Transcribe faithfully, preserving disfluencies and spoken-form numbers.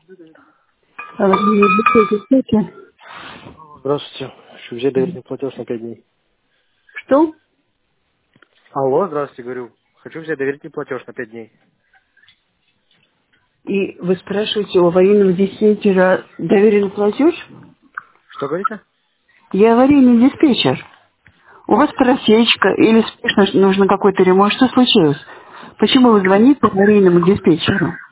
Аварийный диспетчер. Здравствуйте. Хочу взять доверительный платеж на пять дней. Что? Алло, здравствуйте, говорю. Хочу взять доверительный платеж на пять дней. И вы спрашиваете у аварийного диспетчера доверенный платеж? Что говорите? Я аварийный диспетчер. У вас просечка или спешно нужно какой-то ремонт. Что случилось? Почему вы звоните аварийному диспетчеру?